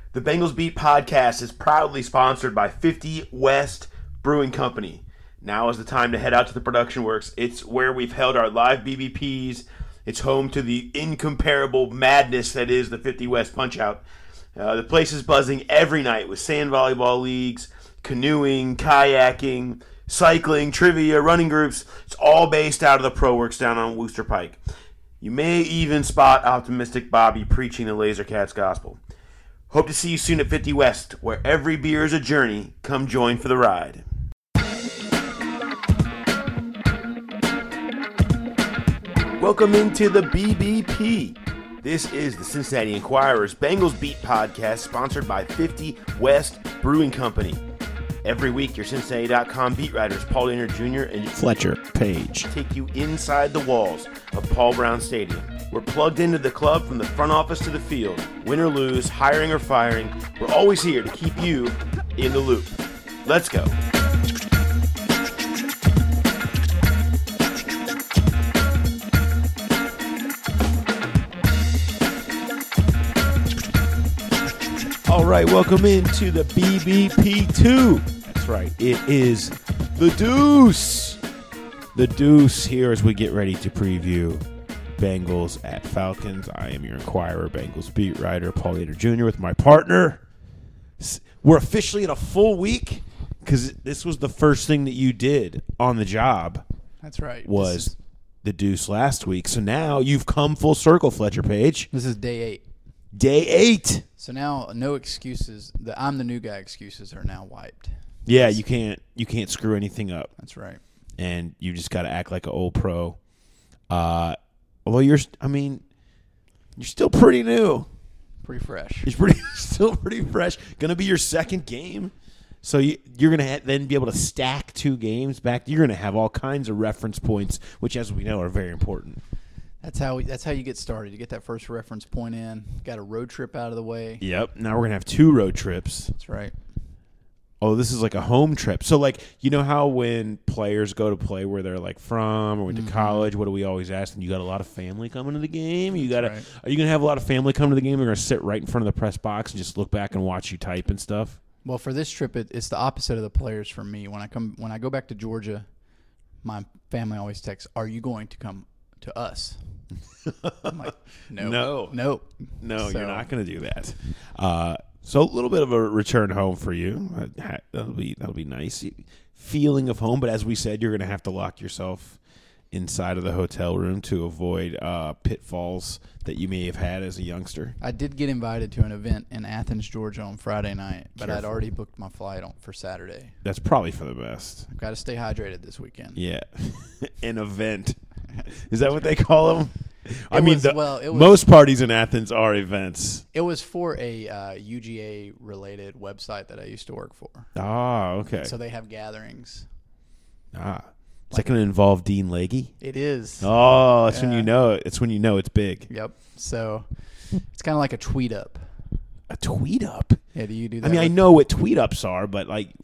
The Bengals Beat podcast is proudly sponsored by 50 West Brewing Company. Now is the time to head out to the production works. It's where we've held our live BBPs. It's home to the incomparable madness that is the 50 West Punch-Out. The place is buzzing every night with sand volleyball leagues, canoeing, kayaking, cycling, trivia, running groups. It's all based out of the Pro Works down on Wooster Pike. You may even spot Optimistic Bobby preaching the Lasercats gospel. Hope to see you soon at 50 West, where every beer is a journey. Come join for the ride. Welcome into the BBP. This is the Cincinnati Enquirer's Bengals Beat podcast, sponsored by 50 West Brewing Company. Every week, your Cincinnati.com beat writers Paul Dehner Jr. and Fletcher Page take you inside the walls of Paul Brown Stadium. We're plugged into the club from the front office to the field. Win or lose, hiring or firing, we're always here to keep you in the loop. Let's go. All right, welcome into the BBP2. That's right, it is the Deuce. The Deuce here as we get ready to preview Bengals at Falcons. I am your Enquirer, Bengals beat writer, Paul Dehner Jr. with my partner. We're officially at a full week because this was the first thing that you did on the job. That's right. Was the Deuce last week. So now you've come full circle, Fletcher Page. This is day 8. Day 8. So now no excuses. The I'm the new guy excuses are now wiped. Yeah, you can't screw anything up. That's right. And you just got to act like an old pro. Although you're still pretty new. Pretty fresh. You're still pretty fresh. Going to be your second game. So you're going to then be able to stack 2 games back. You're going to have all kinds of reference points, which, as we know, are very important. That's how you get started. You get that first reference point in. Got a road trip out of the way. Yep. Now we're going to have 2 road trips. That's right. Oh, this is like a home trip. So, like, you know how when players go to play where they're, like, from or went to college, what do we always ask them? You got a lot of family coming to the game? Are you going to have a lot of family come to the game? They're going to sit right in front of the press box and just look back and watch you type and stuff? Well, for this trip, it's the opposite of the players for me. When I go back to Georgia, my family always texts, "Are you going to come to us?" I'm like, no. You're not going to do that. So a little bit of a return home for you. That'll be nice. Feeling of home, but as we said, you're going to have to lock yourself inside of the hotel room to avoid pitfalls that you may have had as a youngster. I did get invited to an event in Athens, Georgia on Friday night, but I'd already booked my flight for Saturday. That's probably for the best. I've got to stay hydrated this weekend. Yeah. An event. Is that what they call them? It was, most parties in Athens are events. It was for a UGA-related website that I used to work for. Ah, okay. So they have gatherings. Is that going to involve Dean Legge? It is. Oh, that's when you know it. It's when you know it's big. Yep. So it's kind of like a tweet up. A tweet up? Yeah, do you do that? I know what tweet ups are, but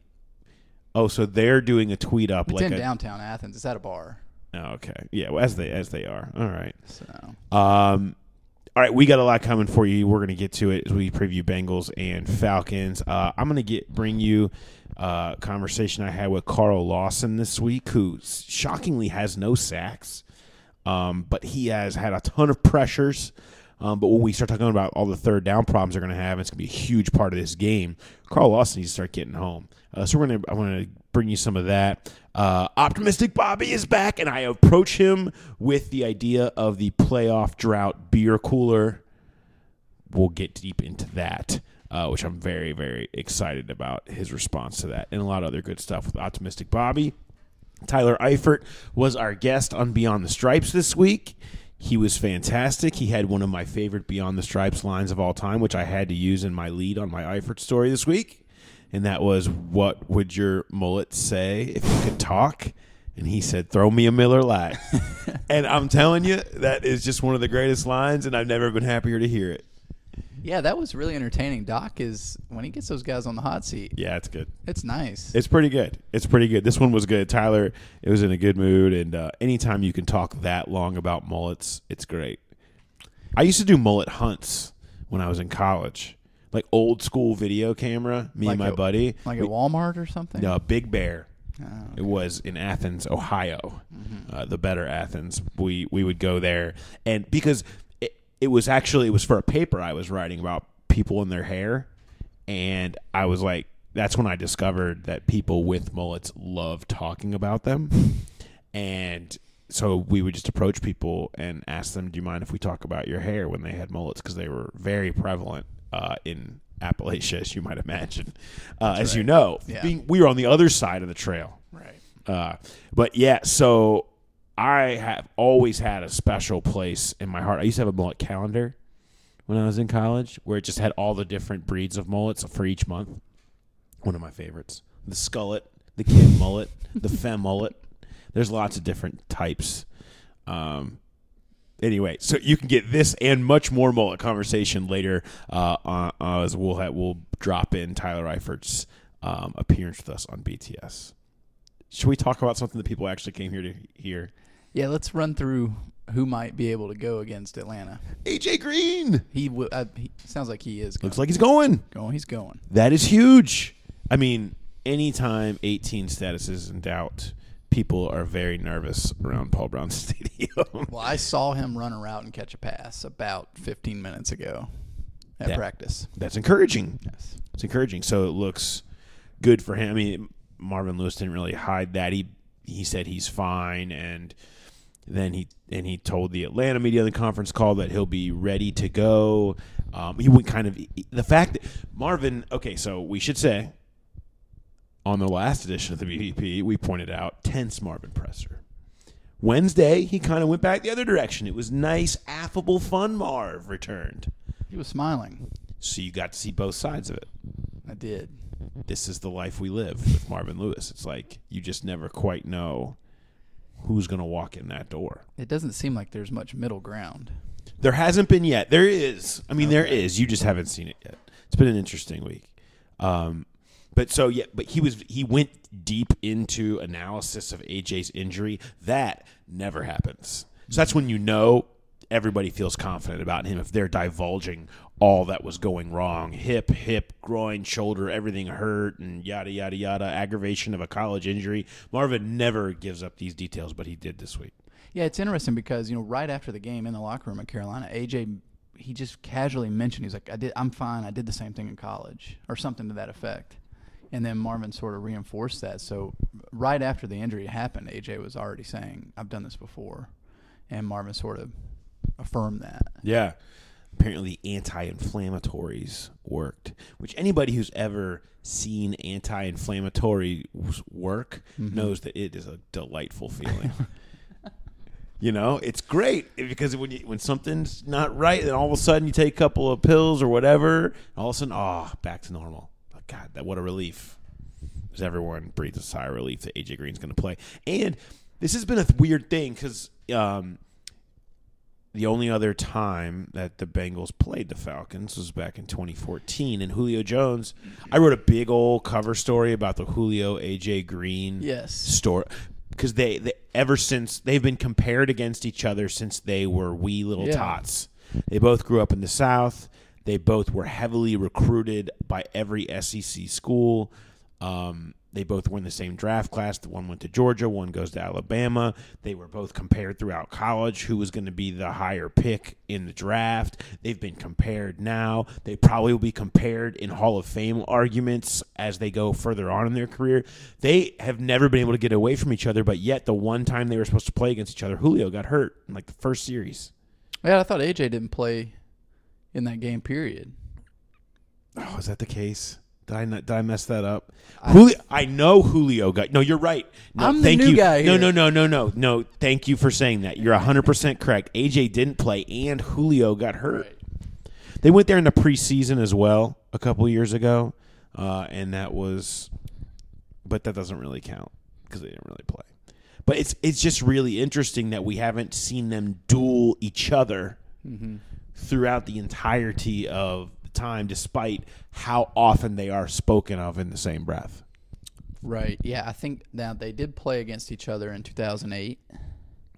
so they're doing a tweet up. It's in downtown Athens. It's at a bar. Oh, okay. Yeah, well, as they are. All right. So. All right, we got a lot coming for you. We're going to get to it as we preview Bengals and Falcons. I'm going to bring you a conversation I had with Carl Lawson this week, who shockingly has no sacks, but he has had a ton of pressures. But when we start talking about all the third down problems they're going to have, it's going to be a huge part of this game. Carl Lawson needs to start getting home. So I'm going to bring you some of that. Optimistic Bobby is back, and I approach him with the idea of the playoff drought beer cooler. We'll get deep into that, which I'm very, very excited about his response to that, and a lot of other good stuff with Optimistic Bobby. Tyler Eifert was our guest on Beyond the Stripes this week. He was fantastic. He had one of my favorite Beyond the Stripes lines of all time, which I had to use in my lead on my Eifert story this week. And that was, "What would your mullet say if you could talk?" And he said, "Throw me a Miller Lite." And I'm telling you, that is just one of the greatest lines, and I've never been happier to hear it. Yeah, that was really entertaining. Doc is, when he gets those guys on the hot seat. Yeah, it's good. It's nice. It's pretty good. This one was good. Tyler, it was in a good mood, and anytime you can talk that long about mullets, it's great. I used to do mullet hunts when I was in college. like old school video camera. Me and my buddy, Like at Walmart or something? no, Big Bear. Oh, okay. It was in Athens, Ohio, the better Athens. We would go there, and because it was for a paper I was writing about people and their hair, and I was like, that's when I discovered that people with mullets love talking about them, and so we would just approach people and ask them, "Do you mind if we talk about your hair?" when they had mullets, because they were very prevalent in Appalachia, as you might imagine. As right. you know, Yeah. we were on the other side of the trail. Right. But yeah, so I have always had a special place in my heart. I used to have a mullet calendar when I was in college where it just had all the different breeds of mullets for each month. One of my favorites. The skullet, the kid mullet, the femme mullet. There's lots of different types. Anyway, so you can get this and much more mullet conversation later as we'll drop in Tyler Eifert's appearance with us on BTS. Should we talk about something that people actually came here to hear? Yeah, let's run through who might be able to go against Atlanta. AJ Green. He sounds like he is going. Looks like he's going. He's going. That is huge. I mean, anytime 18 status is in doubt, people are very nervous around Paul Brown Stadium. Well, I saw him run a route and catch a pass about 15 minutes ago at practice. That's encouraging. Yes. It's encouraging. So it looks good for him. I mean, Marvin Lewis didn't really hide that. He said he's fine, and then he told the Atlanta media in the conference call that he'll be ready to go. He went the fact that Marvin. Okay, so we should say on the last edition of the BVP, we pointed out tense Marvin presser. Wednesday, he kind of went back the other direction. It was nice, affable, fun Marv returned. He was smiling. So you got to see both sides of it. I did. This is the life we live with Marvin Lewis. It's like you just never quite know who's going to walk in that door. It doesn't seem like there's much middle ground. There hasn't been yet. There is. I mean, there is. You just haven't seen it yet. It's been an interesting week. But he went deep into analysis of AJ's injury. That never happens. So that's when you know everybody feels confident about him if they're divulging all that was going wrong. Hip, groin, shoulder, everything hurt, and yada, yada, yada, aggravation of a college injury. Marvin never gives up these details, but he did this week. Yeah, it's interesting because, right after the game in the locker room at Carolina, AJ, he just casually mentioned, he's like, I'm fine. I did the same thing in college, or something to that effect. And then Marvin sort of reinforced that. So right after the injury happened, AJ was already saying, I've done this before. And Marvin sort of affirmed that. Yeah. Apparently anti-inflammatories worked, which anybody who's ever seen anti-inflammatory work knows that it is a delightful feeling. It's great because when something's not right, then all of a sudden you take a couple of pills or whatever, and all of a sudden, back to normal. God, what a relief. As everyone breathes a sigh of relief that AJ Green's going to play. And this has been a weird thing because the only other time that the Bengals played the Falcons was back in 2014. And Julio Jones, I wrote a big old cover story about the Julio AJ Green story. Because ever since they've been compared against each other since they were wee little tots. They both grew up in the South. They both were heavily recruited by every SEC school. They both were in the same draft class. The one went to Georgia, one goes to Alabama. They were both compared throughout college who was going to be the higher pick in the draft. They've been compared now. They probably will be compared in Hall of Fame arguments as they go further on in their career. They have never been able to get away from each other, but yet the one time they were supposed to play against each other, Julio got hurt in the first series. Yeah, I thought AJ didn't play in that game, period. Oh, is that the case? Did I mess that up? I know Julio got. No, you're right. No, I'm the new guy here. No. Thank you for saying that. You're 100% correct. AJ didn't play, and Julio got hurt. Right. They went there in the preseason as well a couple years ago, and that was. But that doesn't really count because they didn't really play. But it's just really interesting that we haven't seen them duel each other throughout the entirety of time, despite how often they are spoken of in the same breath. Right. Yeah, I think now they did play against each other in 2008.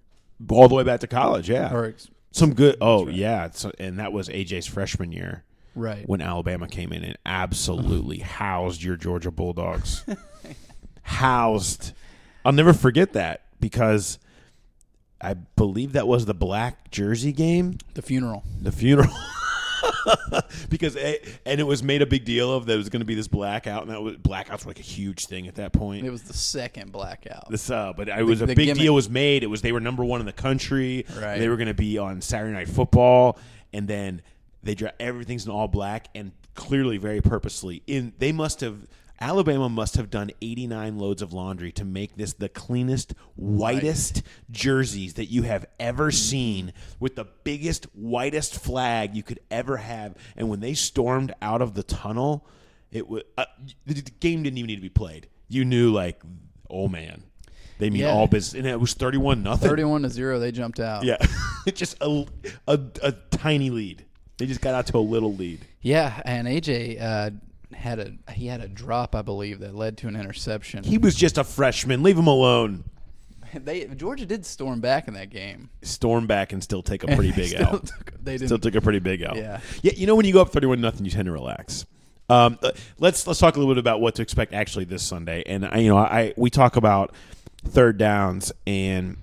All the way back to college, yeah. Or some good. Oh, right. yeah. And that was AJ's freshman year. Right. when Alabama came in and absolutely housed your Georgia Bulldogs. Housed. I'll never forget that because I believe that was the black jersey game. The funeral. The funeral. And it was made a big deal of that it was going to be this blackout, and blackouts were like a huge thing at that point. It was the second blackout. But it was a big deal was made. It was they were number one in the country. Right. They were going to be on Saturday Night Football, and then everything's in all black, and clearly very purposely. Alabama must have done 89 loads of laundry to make this the cleanest, whitest jerseys that you have ever seen, with the biggest, whitest flag you could ever have. And when they stormed out of the tunnel, it was the game didn't even need to be played. You knew, like, oh man, they mean all business, and it was 31-0. 31-0, they jumped out. Yeah, just a tiny lead. They just got out to a little lead. Yeah, and AJ had a drop, I believe, that led to an interception. He was just a freshman. Leave him alone. Georgia did storm back in that game. Storm back and still take a pretty big L. They still took a pretty big L. Yeah. Yeah. You know, when you go up 31-0, you tend to relax. Let's talk a little bit about what to expect actually this Sunday. And we talk about third downs, and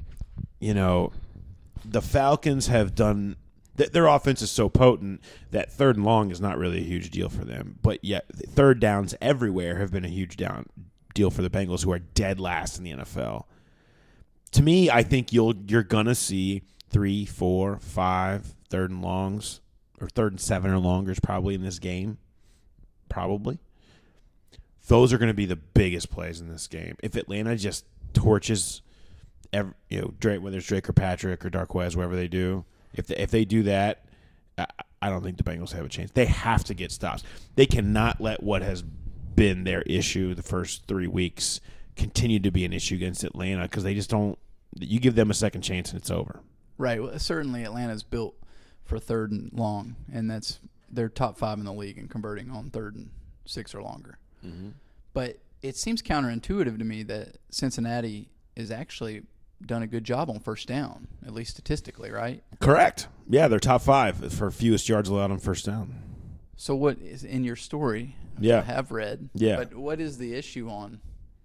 the Falcons have done. Their offense is so potent that third and long is not really a huge deal for them. But yet, third downs everywhere have been a huge deal for the Bengals, who are dead last in the NFL. To me, I think you're going to see 3, 4, 5 third and longs, or 3rd and 7 or longers probably in this game. Probably. Those are going to be the biggest plays in this game. If Atlanta just torches, whether it's Drake or Patrick or Darqueze, whatever they do, if they do that, I don't think the Bengals have a chance. They have to get stops. They cannot let what has been their issue the first 3 weeks continue to be an issue against Atlanta, because they just don't. You give them a second chance and it's over. Right. Well, certainly Atlanta's built for 3rd and long, and they're top 5 in the league in converting on 3rd and 6 or longer. Mm-hmm. But it seems counterintuitive to me that Cincinnati is actually done a good job on first down, at least statistically, right? Correct. Yeah, they're top 5 for fewest yards allowed on first down. So what is in your story? Yeah. I have read. Yeah. But what is the issue on?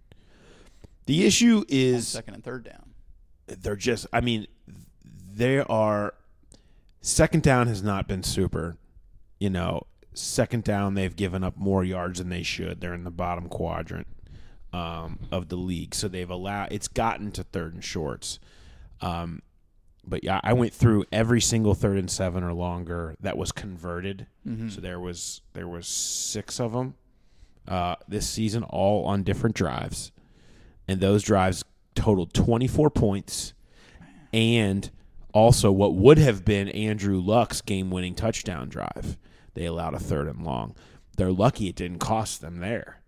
The issue is on 2nd and 3rd down. Second down has not been super. Second down, they've given up more yards than they should. They're in the bottom quadrant of the league, so it's gotten to 3rd and shorts. But yeah, I went through every single 3rd and 7 or longer that was converted. Mm-hmm. So there was 6 of them this season, all on different drives, and those drives totaled 24 points, and also what would have been Andrew Luck's game-winning touchdown drive. They allowed a 3rd and long. They're lucky it didn't cost them there.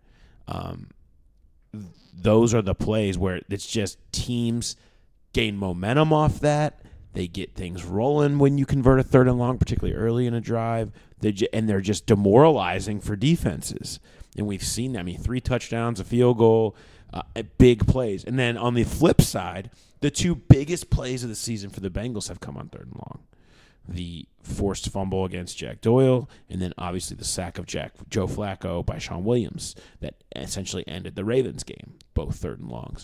Those are the plays where it's just teams gain momentum off that. They get things rolling when you convert a 3rd and long, particularly early in a drive. They're just demoralizing for defenses. And we've seen that. 3 touchdowns, a field goal, big plays. And then on the flip side, the 2 biggest plays of the season for the Bengals have come on 3rd and long. The forced fumble against Jack Doyle, and then obviously the sack of Joe Flacco by Sean Williams that essentially ended the Ravens game, both 3rd and longs.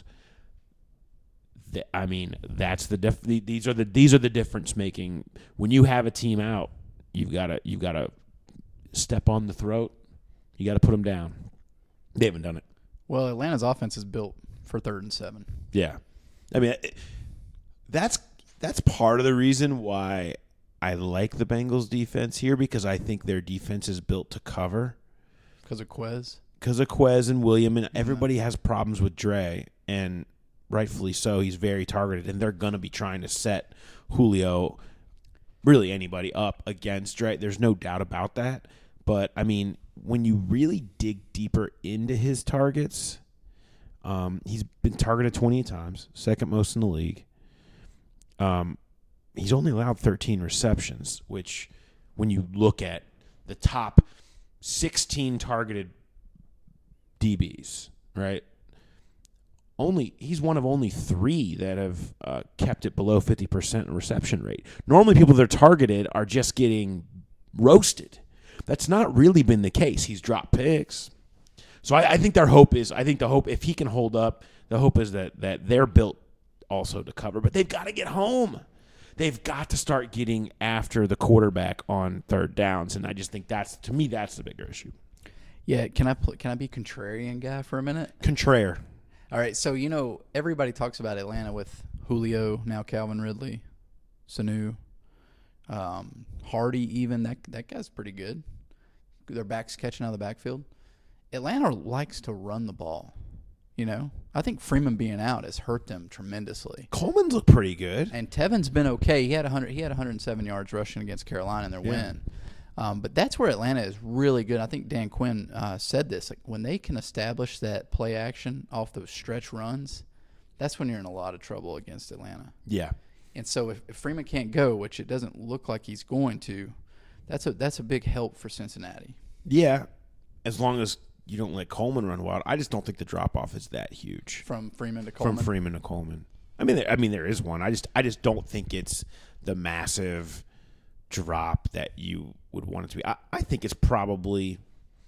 That's these are the difference making. When you have a team out, you've got to step on the throat. You got to put them down. They haven't done it. Well, Atlanta's offense is built for 3rd and 7. Yeah, that's part of the reason why I like the Bengals defense here, because I think their defense is built to cover. Because of Quez? Because of Quez and William, and everybody has problems with Dre, and rightfully so. He's very targeted, and they're going to be trying to set Julio, really anybody, up against Dre. There's no doubt about that. But, when you really dig deeper into his targets, he's been targeted 28 times, second most in the league. He's only allowed 13 receptions, which when you look at the top 16 targeted DBs, right? He's one of only 3 that have kept it below 50% reception rate. Normally people that are targeted are just getting roasted. That's not really been the case. He's dropped picks. So I think the hope, if he can hold up, the hope is that they're built also to cover. But they've got to get home. They've got to start getting after the quarterback on third downs, and I just think that's the bigger issue. Yeah, can I be contrarian guy for a minute? Contraire. All right, so everybody talks about Atlanta with Julio, now Calvin Ridley, Sanu, Hardy. Even that guy's pretty good. Their backs catching out of the backfield. Atlanta likes to run the ball. I think Freeman being out has hurt them tremendously. Coleman's looked pretty good, and Tevin's been okay. He had 107 yards rushing against Carolina in their win. But that's where Atlanta is really good. I think Dan Quinn said this. Like, when they can establish that play action off those stretch runs, that's when you're in a lot of trouble against Atlanta. Yeah. And so if Freeman can't go, which it doesn't look like he's going to, that's a big help for Cincinnati. Yeah, as long as you don't let Coleman run wild. I just don't think the drop-off is that huge. From Freeman to Coleman? I mean, there is one. I just don't think it's the massive drop that you would want it to be. I think it's probably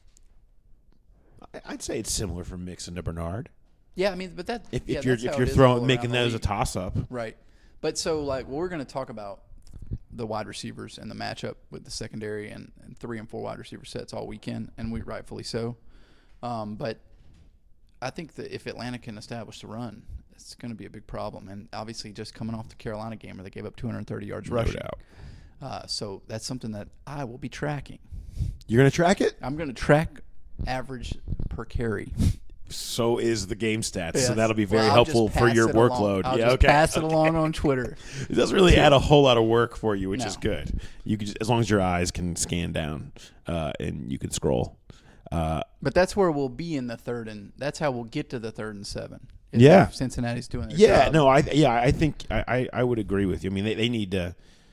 – I'd say it's similar from Mixon to Bernard. Yeah, I mean, but that if you're making those a toss-up. Right. But so, we're going to talk about the wide receivers and the matchup with the secondary and 3 and 4 wide receiver sets all weekend, and rightfully so. But I think that if Atlanta can establish the run, it's going to be a big problem. And obviously, just coming off the Carolina game where they gave up 230 yards rushing. No doubt. So that's something that I will be tracking. You're going to track it? I'm going to track average per carry. So is the game stats. Yes. So that'll be very helpful for your workload. I'll pass it along on Twitter. It doesn't really add a whole lot of work for you, which is good. You can as long as your eyes can scan down and you can scroll. But that's where we'll be in the third, and that's how we'll get to the 3rd and 7. If Cincinnati's doing their job. No, I think I would agree with you. I mean, they need to.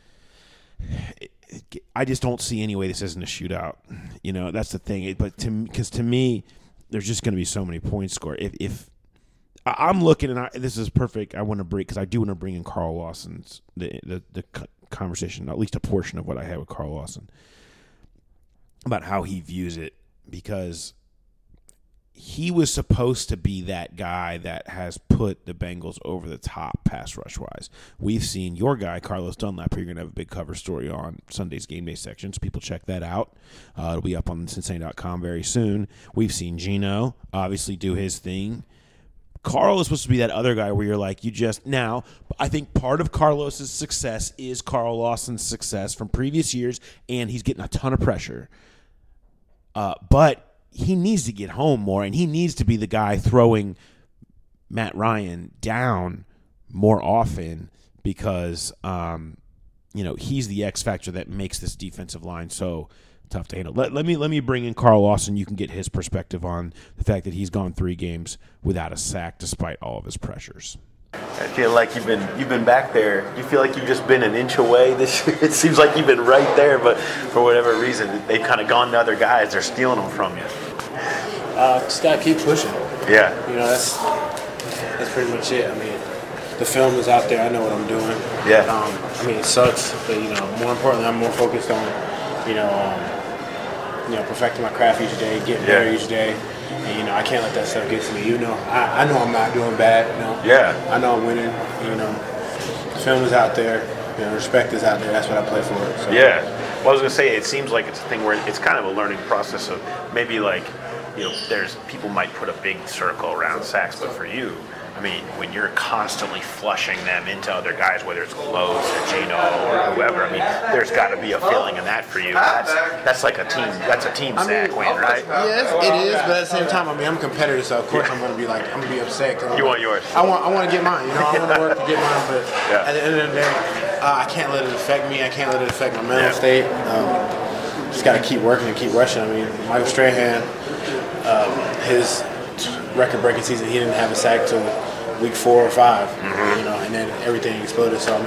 I just don't see any way this isn't a shootout. That's the thing. But to me, there's just going to be so many points scored. If I'm looking, and this is perfect. I want to bring because I do want to bring in Carl Lawson's the conversation, at least a portion of what I had with Carl Lawson about how he views it, because he was supposed to be that guy that has put the Bengals over the top pass rush-wise. We've seen your guy, Carlos Dunlap, who you're going to have a big cover story on Sunday's Game Day section, so people check that out. It'll be up on Cincinnati.com very soon. We've seen Geno obviously do his thing. Carl is supposed to be that other guy where you're like, now, I think part of Carlos's success is Carl Lawson's success from previous years, and he's getting a ton of pressure. But he needs to get home more, and he needs to be the guy throwing Matt Ryan down more often because, he's the X factor that makes this defensive line so tough to handle. Let me bring in Carl Lawson. You can get his perspective on the fact that he's gone 3 games without a sack despite all of his pressures. I feel like you've been back there. You feel like you've just been an inch away this year. It seems like you've been right there, but for whatever reason, they've kind of gone to other guys. They're stealing them from you. Just gotta keep pushing. Yeah. That's pretty much it. I mean, the film is out there. I know what I'm doing. Yeah. It sucks, but more importantly, I'm more focused on, perfecting my craft each day, getting better each day. And, I can't let that stuff get to me. I know I'm not doing bad. Yeah. I know I'm winning. The film is out there. Respect is out there. That's what I play for. So. Yeah. Well, I was gonna say, it seems like it's a thing where it's kind of a learning process of maybe there's people might put a big circle around sacks, but for you, I mean, when you're constantly flushing them into other guys, whether it's Close or Geno or whoever, I mean, there's got to be a feeling in that for you. That's like a team. That's a team sack win, right? Yes, it is. But at the same time, I'm a competitor, so of course I'm going to be upset. You want yours? I want to get mine. I want to work to get mine, but at the end of the day, I can't let it affect me. I can't let it affect my mental state. Just got to keep working and keep rushing. I mean, Michael Strahan, his record-breaking season, he didn't have a sack till week 4 or 5, and then everything exploded. So,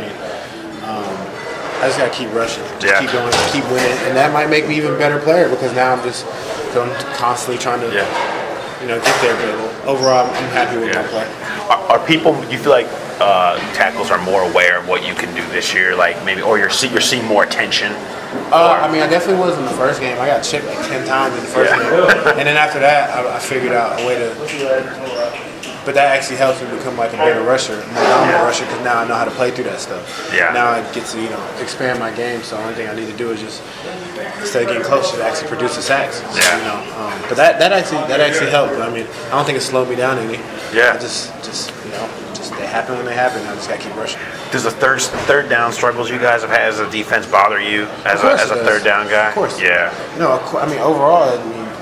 I just got to keep rushing, keep going, keep winning, and that might make me even better player because now I'm constantly trying to, get there. But overall, I'm happy with my play. Are people? You feel like tackles are more aware of what you can do this year? Like maybe, or you're seeing more attention. I mean, I definitely was in the first game. I got chipped like 10 times in the first game, and then after that, I figured out a way to. But that actually helps me become like a better rusher, more dominant rusher, because now I know how to play through that stuff. Yeah. Now I get to expand my game. So the only thing I need to do is just instead of getting closer, to actually produce the sacks. Yeah. But that actually helped. I mean, I don't think it slowed me down any. Yeah. I just they happen when they happen. I just gotta keep rushing. Does the third down struggles you guys have had as a defense bother you as a third down guy? Of course. Yeah. No, I mean overall,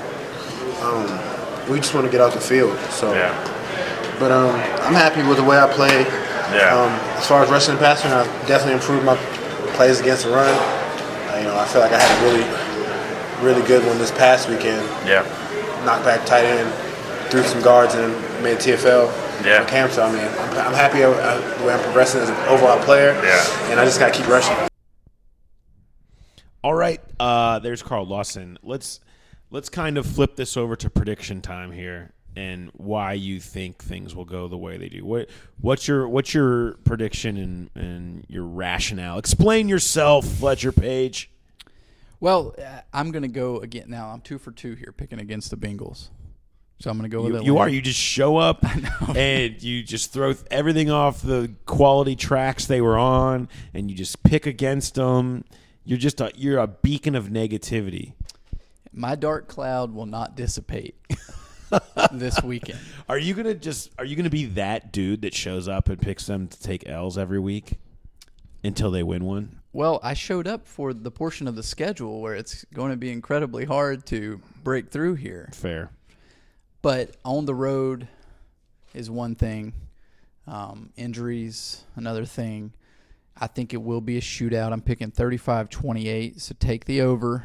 we just want to get off the field. So. Yeah. But I'm happy with the way I play. Yeah. As far as rushing and passing, I've definitely improved my plays against the run. I feel like I had a really, really good one this past weekend. Yeah. Knocked back tight end, threw some guards, and made TFL. Yeah. Camp. So I'm happy the way I'm progressing as an overall player. Yeah. And I just got to keep rushing. All right. There's Carl Lawson. Let's kind of flip this over to prediction time here. And why you think things will go the way they do. What's your prediction and your rationale? Explain yourself, Fletcher Page. Well, I'm going to go again. Now, I'm 2 for 2 here, picking against the Bengals. So I'm going to go with Atlanta. You are. You just show up and you just throw everything off the quality tracks they were on, and you just pick against them. You're a beacon of negativity. My dark cloud will not dissipate. This weekend. Are you gonna be that dude that shows up and picks them to take L's every week until they win one? Well, I showed up for the portion of the schedule where it's going to be incredibly hard to break through here. Fair. But on the road is one thing. Injuries, another thing. I think it will be a shootout. I'm picking 35-28, so take the over.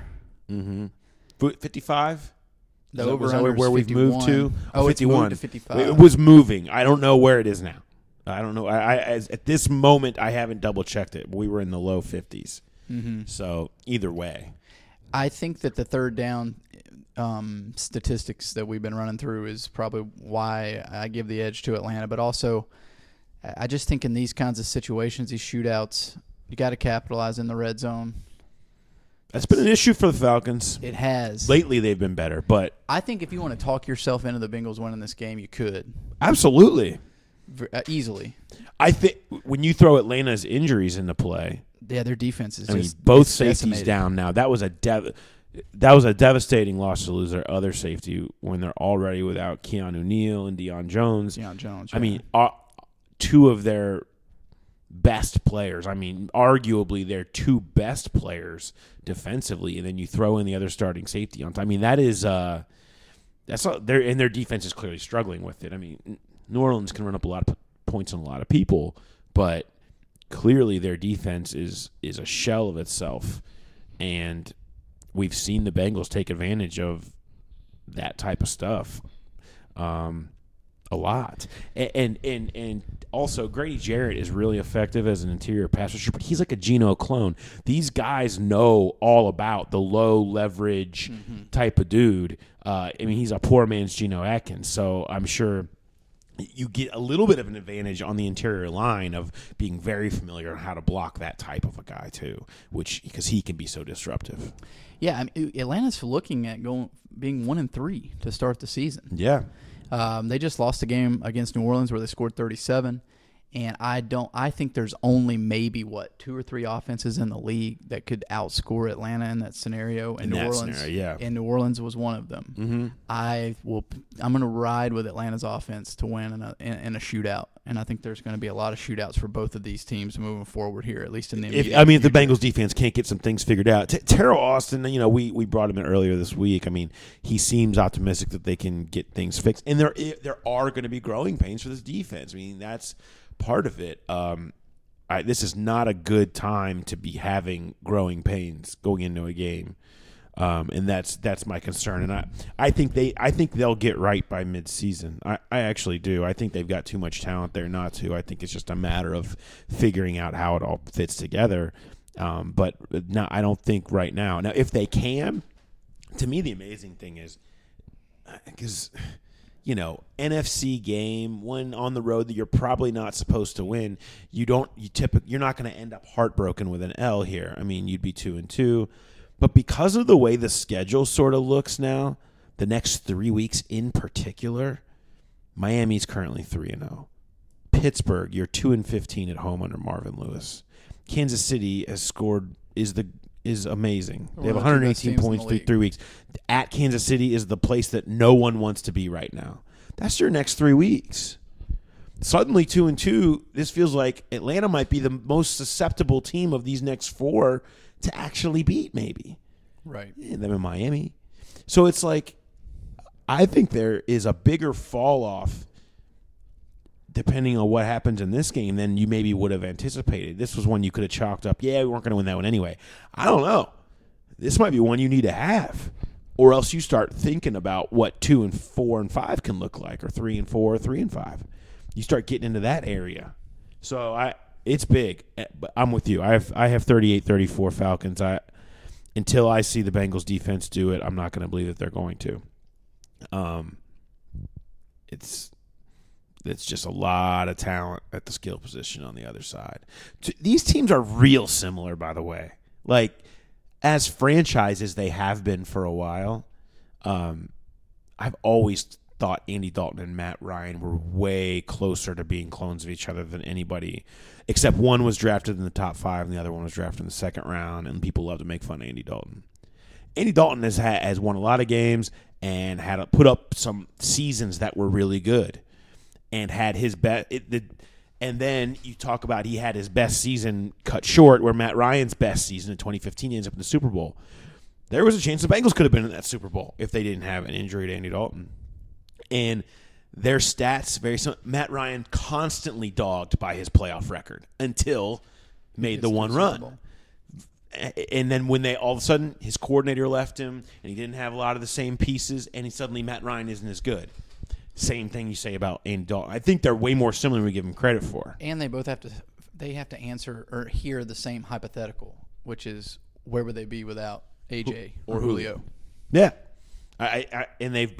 55? The over-under where we've 51. moved to? Oh, 51. it's moved to 55. It was moving. I don't know where it is now. I don't know. At this moment, I haven't double-checked it. We were in the low 50s. So either way. I think that the third down statistics that we've been running through is probably why I give the edge to Atlanta. But also, I just think in these kinds of situations, these shootouts, you got to capitalize in the red zone. That's been an issue for the Falcons. It has. Lately, they've been better, but I think if you want to talk yourself into the Bengals winning this game, you could. Absolutely. Easily. I think when you throw Atlanta's injuries into play, yeah, their defense is both safeties down now. That was a devastating loss to lose their other safety when they're already without Keanu Neal and Deion Jones. Yeah. Two of their best players. Arguably their two best players defensively, and then you throw in the other starting safety on time. That is their defense is clearly struggling with it. New Orleans can run up a lot of points on a lot of people, but clearly their defense is a shell of itself, and we've seen the Bengals take advantage of that type of stuff. A lot. And also Grady Jarrett is really effective as an interior pass rusher, but he's like a Geno clone. These guys know all about the low leverage type of dude. He's a poor man's Geno Atkins, so I'm sure you get a little bit of an advantage on the interior line of being very familiar on how to block that type of a guy too, because he can be so disruptive. Yeah, Atlanta's looking at being 1-3 to start the season. Yeah. They just lost a game against New Orleans where they scored 37, and I think there's only maybe 2 or 3 offenses in the league that could outscore Atlanta in that scenario. And New Orleans was one of them. Mm-hmm. I'm going to ride with Atlanta's offense to win in a shootout, and I think there's going to be a lot of shootouts for both of these teams moving forward here, at least in the immediate if the Bengals defense can't get some things figured out. Terrell Austin, we brought him in earlier this week. He seems optimistic that they can get things fixed, and there are going to be growing pains for this defense. That's part of it. This is not a good time to be having growing pains going into a game, and that's my concern. And I think they'll get right by midseason. I actually do. I think they've got too much talent there not to. I think it's just a matter of figuring out how it all fits together. But no, I don't think right now. Now, if they can, to me, the amazing thing is because NFC game when on the road that you're probably not supposed to win. You're not going to end up heartbroken with an L here. I mean, you'd be 2-2, but because of the way the schedule sort of looks now, the next 3 weeks in particular, Miami's currently 3-0. Pittsburgh, you're 2-15 at home under Marvin Lewis. Kansas City has scored is amazing. They have 118 points through 3 weeks. At Kansas City is the place that no one wants to be right now. That's your next 3 weeks. Suddenly 2-2, this feels like Atlanta might be the most susceptible team of these next 4 to actually beat, maybe. Right. And them in Miami. So it's like, I think there is a bigger fall off depending on what happens in this game than you maybe would have anticipated. This was one you could have chalked up, we weren't going to win that one anyway. I don't know. This might be one you need to have, or else you start thinking about what 2 and 4 and 5 can look like, or 3 and 4, or 3 and 5. You start getting into that area. So it's big, but I'm with you. I have 38-34 Falcons. Until I see the Bengals defense do it, I'm not going to believe that they're going to. It's just a lot of talent at the skill position on the other side. These teams are real similar, by the way. Like, as franchises, they have been for a while. I've always thought Andy Dalton and Matt Ryan were way closer to being clones of each other than anybody, except one was drafted in the top 5 and the other one was drafted in the second round, and people love to make fun of Andy Dalton. Andy Dalton has won a lot of games and had put up some seasons that were really good. And had his best, and then you talk about he had his best season cut short, where Matt Ryan's best season in 2015 ends up in the Super Bowl. There was a chance the Bengals could have been in that Super Bowl if they didn't have an injury to Andy Dalton. And their stats very similar. Matt Ryan constantly dogged by his playoff record until made the one run. And then when all of a sudden his coordinator left him and he didn't have a lot of the same pieces, and suddenly Matt Ryan isn't as good. Same thing you say about Andy Dalton. I think they're way more similar than we give them credit for. And they both have to answer or hear the same hypothetical, which is, where would they be without AJ or Julio? Yeah, and they've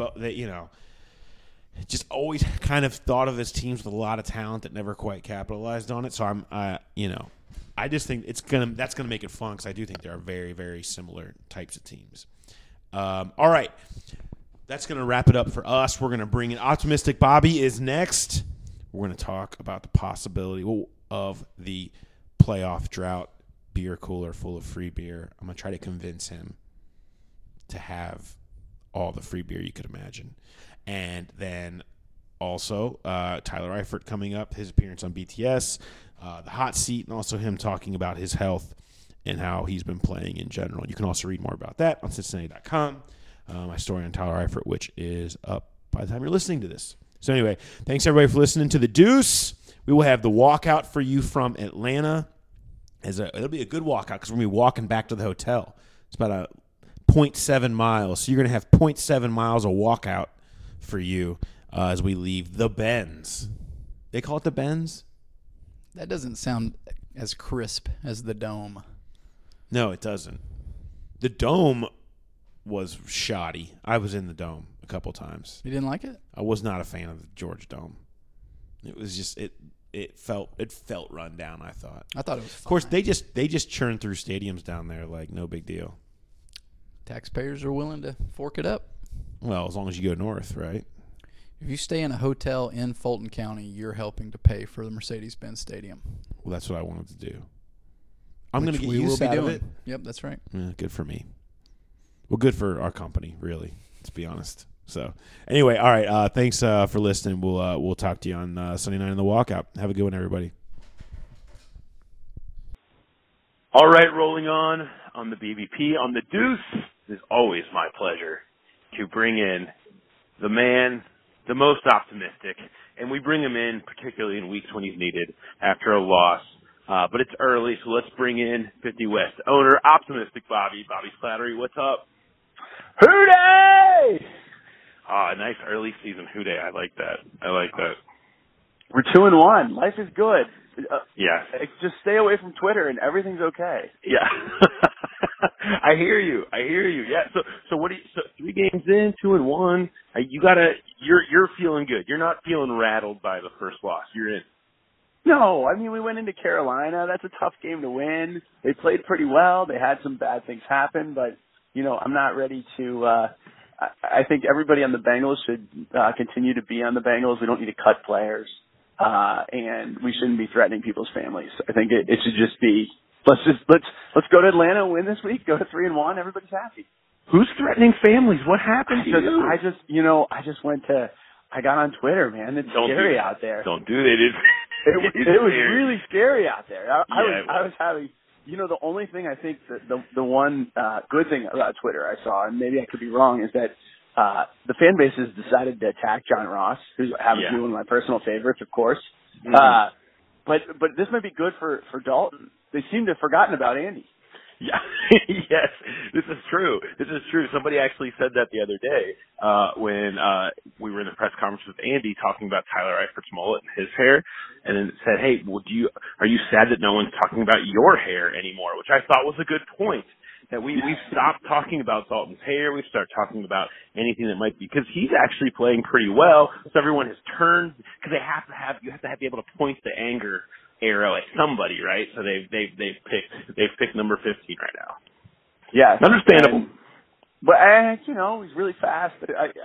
just always kind of thought of as teams with a lot of talent that never quite capitalized on it. So I just think that's gonna make it fun, because I do think there are very, very similar types of teams. All right. That's going to wrap it up for us. We're going to bring in Optimistic Bobby is next. We're going to talk about the possibility of the playoff drought beer cooler full of free beer. I'm going to try to convince him to have all the free beer you could imagine. And then also Tyler Eifert coming up, his appearance on BTS, the hot seat, and also him talking about his health and how he's been playing in general. You can also read more about that on Cincinnati.com. My story on Tyler Eifert, which is up by the time you're listening to this. So anyway, thanks everybody for listening to The Deuce. We will have the walkout for you from Atlanta. It'll be a good walkout because we're going to be walking back to the hotel. It's about 0.7 miles. So you're going to have 0.7 miles of walkout for you as we leave the Benz. They call it the Benz? That doesn't sound as crisp as the Dome. No, it doesn't. The Dome was shoddy. I was in the Dome a couple times. You didn't like it? I was not a fan of the Georgia Dome. It was just it felt run down, I thought. I thought it was fine. Of course, they just churn through stadiums down there like no big deal. Taxpayers are willing to fork it up. Well, as long as you go north, right? If you stay in a hotel in Fulton County, you're helping to pay for the Mercedes-Benz Stadium. Well, that's what I wanted to do. I'm going to get used out of it. Yep, that's right. Yeah, good for me. Well, good for our company, really, to be honest. So, anyway, all right. Thanks for listening. We'll talk to you on Sunday night in the walkout. Have a good one, everybody. All right, rolling on the BBP on the Deuce. It is always my pleasure to bring in the man, the most optimistic, and we bring him in particularly in weeks when he's needed after a loss. But it's early, so let's bring in 50 West owner, Optimistic Bobby. Bobby Slattery, what's up? Hooday! A nice early season Hooday. I like that. We're 2-1. Life is good. Yeah. Just stay away from Twitter and everything's okay. Yeah. I hear you. Yeah. So what do you? So 3 games in, 2-1. You're feeling good. You're not feeling rattled by the first loss. You're in. No, I mean, we went into Carolina. That's a tough game to win. They played pretty well. They had some bad things happen, but, I'm not ready to I think everybody on the Bengals should continue to be on the Bengals. We don't need to cut players, and we shouldn't be threatening people's families. I think it should just be let's go to Atlanta, win this week, go to 3-1. Everybody's happy. Who's threatening families? What happened to you? I got on Twitter, man. It's scary out there. Don't do that. It was really scary out there. I was having, the only thing I think that the one good thing about Twitter I saw, and maybe I could be wrong, is that the fan base has decided to attack John Ross, who happens to be one of my personal favorites, of course. Mm-hmm. But this might be good for Dalton. They seem to have forgotten about Andy. Yeah. Yes, this is true. Somebody actually said that the other day when we were in the press conference with Andy talking about Tyler Eifert's mullet and his hair, and then said, "Hey, are you sad that no one's talking about your hair anymore?" Which I thought was a good point. That we've stopped talking about Dalton's hair. We've started talking about anything that might be, because he's actually playing pretty well. So everyone has turned, because you have to be able to point the anger arrow at somebody, right? So they've picked number 15 right now. Yeah, understandable. But he's really fast.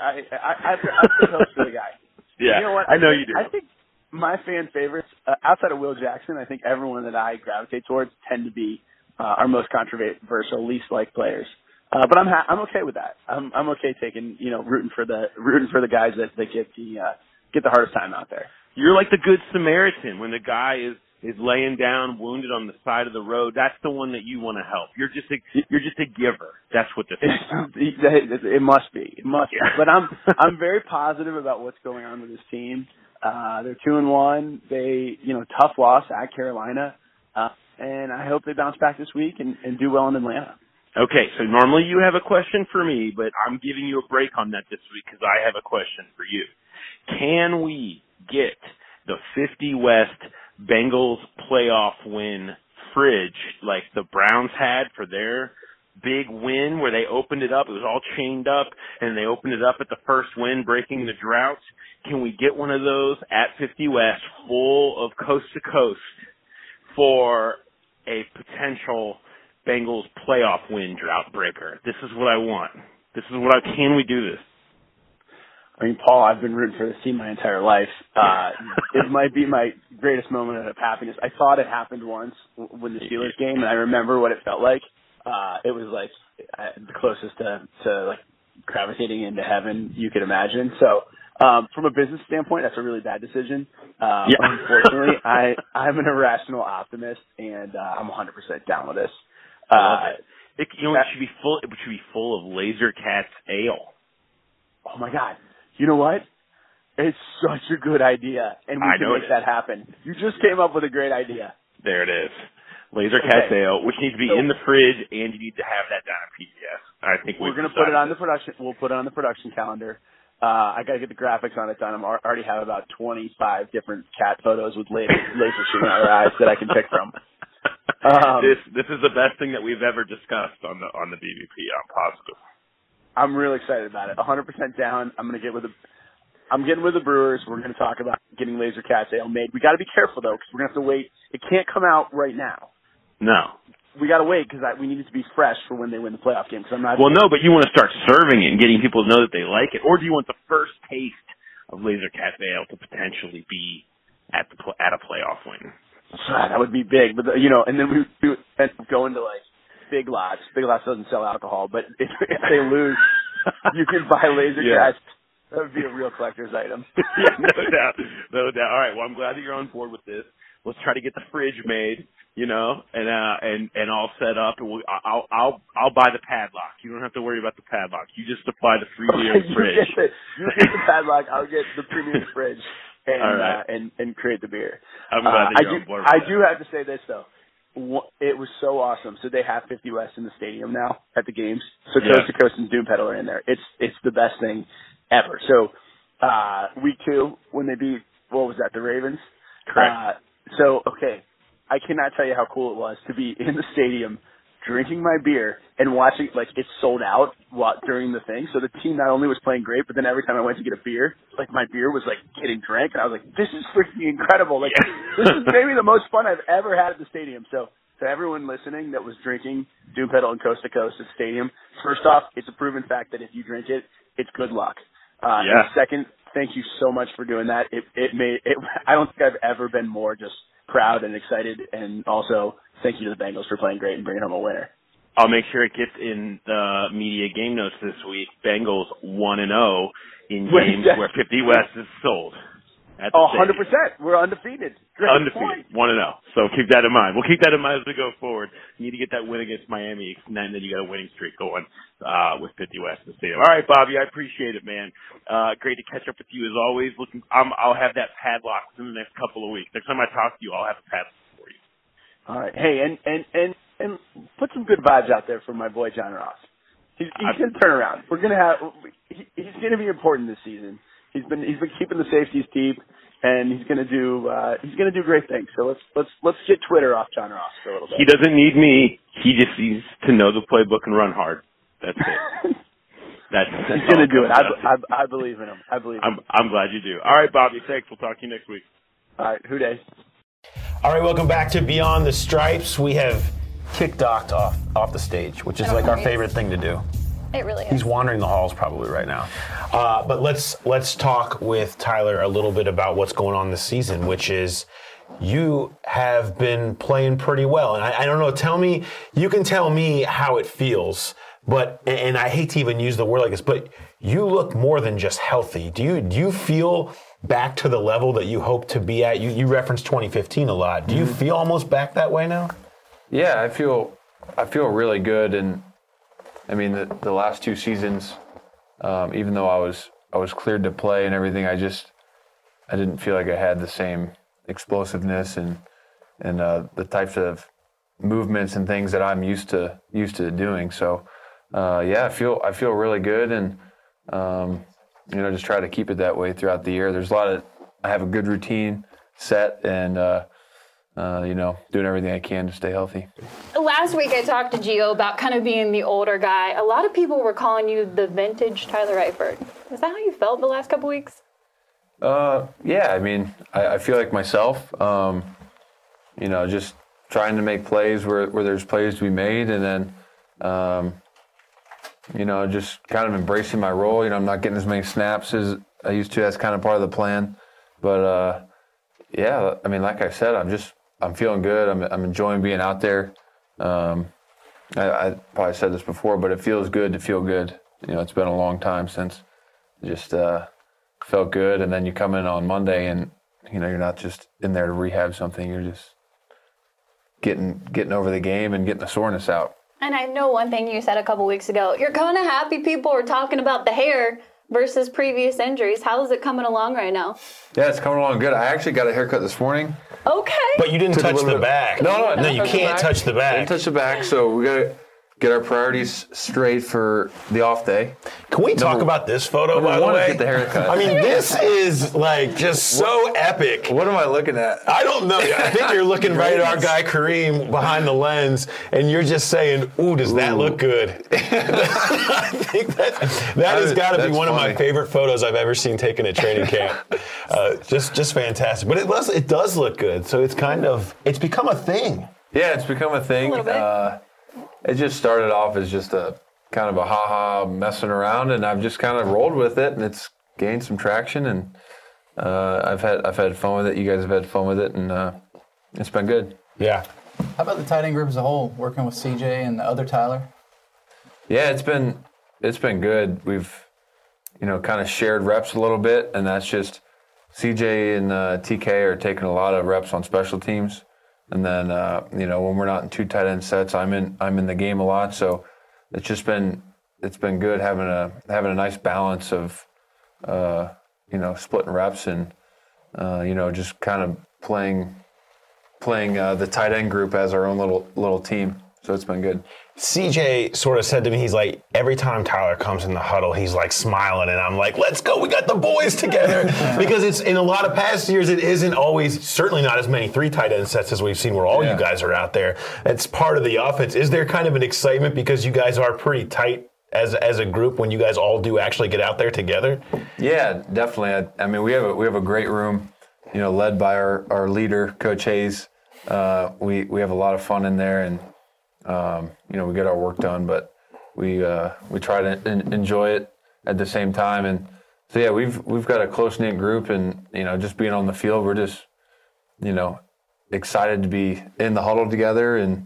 I feel close to the guy. Yeah, you know what? I know you do. I think my fan favorites, outside of Will Jackson, I think everyone that I gravitate towards tend to be our most controversial, least liked players. But I'm okay with that. I'm okay taking rooting for the guys that get the hardest time out there. You're like the good Samaritan when the guy is laying down wounded on the side of the road. That's the one that you want to help. You're just a giver. That's what this is about. It must be. But I'm very positive about what's going on with this team. They're 2-1. They tough loss at Carolina, and I hope they bounce back this week and do well in Atlanta. Okay, so normally you have a question for me, but I'm giving you a break on that this week because I have a question for you. Can we get the 50 West Bengals playoff win fridge like the Browns had for their big win where they opened it up? It was all chained up, and they opened it up at the first win, breaking the drought. Can we get one of those at 50 West full of coast to coast for a potential Bengals playoff win drought breaker? This is what I want. Can we do this? I mean, Paul, I've been rooting for this team my entire life. It might be my greatest moment of happiness. I thought it happened once when the Steelers game, and I remember what it felt like. It was like the closest to like gravitating into heaven you could imagine. So, from a business standpoint, that's a really bad decision. Unfortunately, I'm an irrational optimist, and I'm 100% down with this. It should be full. It should be full of Laser Cats ale. Oh my God! You know what? It's such a good idea, and we can make that happen. You just came up with a great idea. There it is. Laser Cats ale, which needs to be in the fridge, and you need to have that down at PBS. I think we're going to put it on the production. We'll put it on the production calendar. I got to get the graphics on it done. I already have about 25 different cat photos with laser shooting out our eyes that I can pick from. This is the best thing that we've ever discussed on the BVP. I'm positive. I'm really excited about it. 100% down. I'm getting with the Brewers. We're going to talk about getting Laser Cats ale made. We got to be careful though, because we're going to have to wait. It can't come out right now. No. We got to wait because we need it to be fresh for when they win the playoff game. Because I'm not. Well, no, but you want to start serving it and getting people to know that they like it, or do you want the first taste of Laser Cats ale to potentially be at a playoff win? That would be big, but and then we end up going to like Big Lots. Big Lots doesn't sell alcohol, but if they lose, you can buy Laser Cats. That would be a real collector's item. Yeah, no doubt. All right, well, I'm glad that you're on board with this. Let's try to get the fridge made, and all set up. And I'll buy the padlock. You don't have to worry about the padlock. You just supply the premium fridge. You get the padlock. I'll get the premium fridge and create the beer. I'm glad that you're on board with I do have to say this though. It was so awesome. So they have 50 West in the stadium now at the games. So Coast to Coast and Doom Pedal are in there. It's the best thing ever. So week 2 when they beat the Ravens. Correct. I cannot tell you how cool it was to be in the stadium drinking my beer and watching, like, it sold out during the thing. So the team not only was playing great, but then every time I went to get a beer, like, my beer was, like, getting drank. And I was like, this is freaking incredible. Like, this is maybe the most fun I've ever had at the stadium. So to everyone listening that was drinking Doom Pedal and Coast to Coast at the stadium, first off, it's a proven fact that if you drink it, it's good luck. And second, thank you so much for doing that. I don't think I've ever been more just proud and excited, and also thank you to the Bengals for playing great and bringing home a winner. I'll make sure it gets in the media game notes this week. Bengals 1-0 in games where 50 West is sold. 100%. We're undefeated. Great undefeated. 1-0. So keep that in mind. We'll keep that in mind as we go forward. You need to get that win against Miami, and then you got a winning streak going with 50 West in the stadium. All right, Bobby, I appreciate it, man. Great to catch up with you as always. I'll have that padlock in the next couple of weeks. Next time I talk to you, I'll have a padlock for you. All right. Hey, and put some good vibes out there for my boy John Ross. He's going to turn around. He's going to be important this season. He's been keeping the safeties deep, and he's going to do great things. So let's get Twitter off John Ross for a little bit. He doesn't need me. He just needs to know the playbook and run hard. That's it. That's he's going to do it. I believe in him. I'm glad you do. All right, Bobby. Thanks. We'll talk to you next week. All right. Who dey? All right, welcome back to Beyond the Stripes. We have kicked Doc off the stage, which is like our favorite thing to do. It really is. He's wandering the halls probably right now. But let's talk with Tyler a little bit about what's going on this season, which is you have been playing pretty well. And I don't know, you can tell me how it feels, and I hate to even use the word like this, but you look more than just healthy. Do you feel back to the level that you hope to be at? You referenced 2015 a lot. Do you feel almost back that way now? Yeah, I feel really good, and I mean the last two seasons, even though I was cleared to play and everything, I didn't feel like I had the same explosiveness and the types of movements and things that I'm used to doing. So yeah, I feel really good, and just try to keep it that way throughout the year. I have a good routine set, and doing everything I can to stay healthy. Last week I talked to Gio about kind of being the older guy. A lot of people were calling you the vintage Tyler Eifert. Is that how you felt the last couple weeks? Yeah, I mean, I feel like myself, just trying to make plays where there's plays to be made, and then, just kind of embracing my role. I'm not getting as many snaps as I used to. That's kind of part of the plan. But, yeah, I mean, like I said, I'm feeling good. I'm enjoying being out there. I probably said this before, but it feels good to feel good. It's been a long time since just felt good, and then you come in on Monday and you're not just in there to rehab something. You're just getting over the game and getting the soreness out. And I know one thing you said a couple weeks ago. You're kind of happy people are talking about the hair versus previous injuries. How is it coming along right now? Yeah, it's coming along good. I actually got a haircut this morning. Okay. But you didn't touch the back. No, you can't touch the back. Didn't touch the back, so we got to get our priorities straight for the off day. Can we talk about this photo, by the way? Get the haircut. I mean, this is like just so epic. What am I looking at? I don't know. I think you're looking right at our guy Kareem behind the lens, and you're just saying, "Ooh, does that look good?" I think that has got to be one of my favorite photos I've ever seen taken at training camp. Just fantastic. But it does look good. So it's become a thing. Yeah, it's become a thing. A little bit. It just started off as just a kind of a ha-ha messing around, and I've just kind of rolled with it, and it's gained some traction, and I've had fun with it. You guys have had fun with it, and it's been good. Yeah. How about the tight end group as a whole, working with CJ and the other Tyler? Yeah, it's been good. We've kind of shared reps a little bit, and that's just CJ and TK are taking a lot of reps on special teams. And then, when we're not in two tight end sets, I'm in the game a lot. So it's been good having a nice balance of, splitting reps and, just kind of playing the tight end group as our own little team. So it's been good. CJ sort of said to me, he's like, every time Tyler comes in the huddle, he's like smiling, and I'm like, let's go, we got the boys together. Because it's in a lot of past years, it isn't always, certainly not as many 3 tight end sets as we've seen where all you guys are out there. It's part of the offense. Is there kind of an excitement because you guys are pretty tight as a group when you guys all do actually get out there together? Yeah, definitely. I mean, we have a great room, led by our leader, Coach Hayes. We have a lot of fun in there, and we get our work done, but we try to enjoy it at the same time. And so yeah, we've got a close knit group, and just being on the field, we're just excited to be in the huddle together, and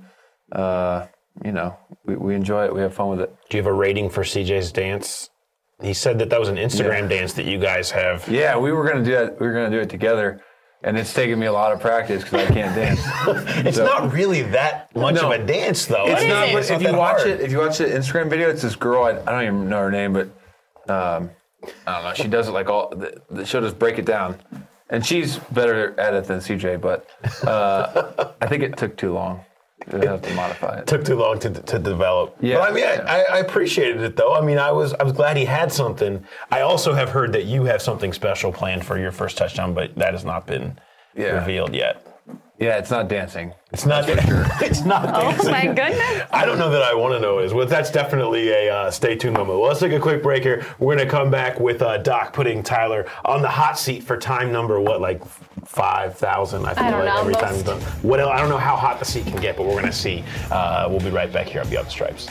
we enjoy it. We have fun with it. Do you have a rating for CJ's dance? He said that was an Instagram dance that you guys have. Yeah, we were gonna do that. We were gonna do it together. And it's taken me a lot of practice because I can't dance. It's not really that much of a dance, though. It's not. But if you watch the Instagram video, it's this girl. I don't even know her name, but I don't know. She does it like she'll just break it down, and she's better at it than CJ. But I think it took too long. We have to modify it. Took too long to develop. Yeah. But I mean, I appreciated it though. I mean, I was glad he had something. I also have heard that you have something special planned for your first touchdown, but that has not been revealed yet. Yeah, it's not dancing. It's not for sure. It's not dancing. Oh my goodness! I don't know that I want to know is. Well, that's definitely a stay tuned moment. Well, let's take a quick break here. We're going to come back with Doc putting Tyler on the hot seat for time number 5,000. I think I don't know, every time he's done. What else? I don't know how hot the seat can get, but we're going to see. We'll be right back here on Beyond the Stripes.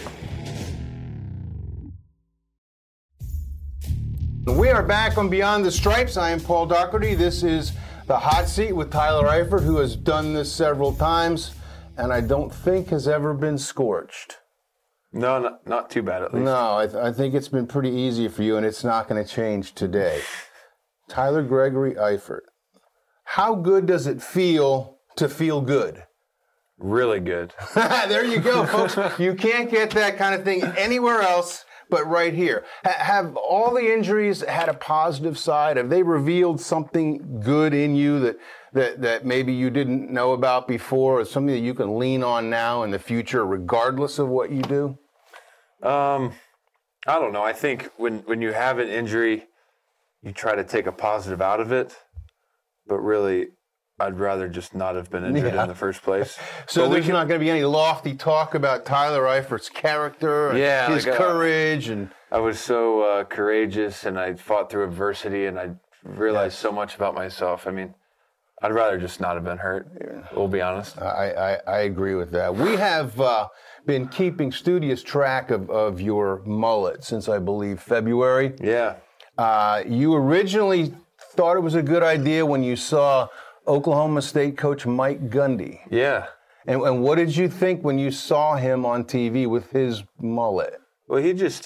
We are back on Beyond the Stripes. I am Paul Daugherty. This is the hot seat with Tyler Eifert, who has done this several times, and I don't think has ever been scorched. No, not too bad at least. No, I think it's been pretty easy for you, and it's not going to change today. Tyler Gregory Eifert. How good does it feel to feel good? Really good. There you go, folks. You can't get that kind of thing anywhere else but right here. Have all the injuries had a positive side? Have they revealed something good in you that maybe you didn't know about before, or something that you can lean on now in the future regardless of what you do? I don't know. I think when you have an injury, you try to take a positive out of it, but really, I'd rather just not have been injured in the first place. So there's not going to be any lofty talk about Tyler Eifert's character and his courage. And I was so courageous, and I fought through adversity, and I realized so much about myself. I mean, I'd rather just not have been hurt, we'll be honest. I agree with that. We have been keeping studious track of your mullet since, I believe, February. Yeah. You originally thought it was a good idea when you saw Oklahoma State coach Mike Gundy. Yeah. And what did you think when you saw him on TV with his mullet? Well, he just,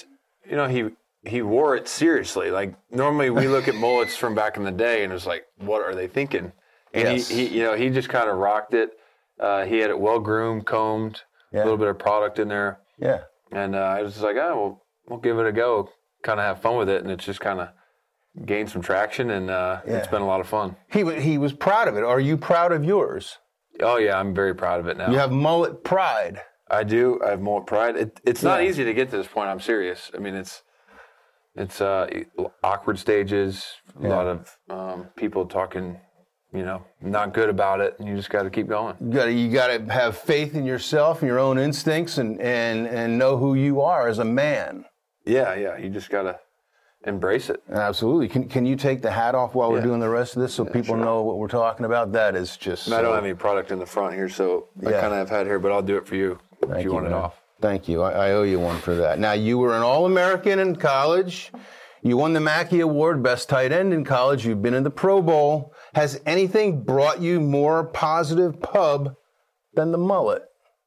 he wore it seriously. Like, normally we look at mullets from back in the day and it's like, what are they thinking? And he just kind of rocked it. He had it well groomed, combed, a little bit of product in there. Yeah. And I was just like, we'll give it a go, kind of have fun with it. And it's just kind of gained some traction, and it's been a lot of fun. He was proud of it. Are you proud of yours? Oh, yeah, I'm very proud of it now. You have mullet pride. I do. I have mullet pride. It's not easy to get to this point. I'm serious. I mean, it's awkward stages, a lot of people talking, not good about it, and you just got to keep going. You got to have faith in yourself and your own instincts, and know who you are as a man. Yeah. You just got to embrace it. Absolutely. Can you take the hat off while we're doing the rest of this so people know what we're talking about? That is just... I don't have any product in the front here, so I kind of have had here, but I'll do it for you if you want it off. Thank you. I owe you one for that. Now, you were an All-American in college. You won the Mackey Award, Best Tight End in college. You've been in the Pro Bowl. Has anything brought you more positive pub than the mullet?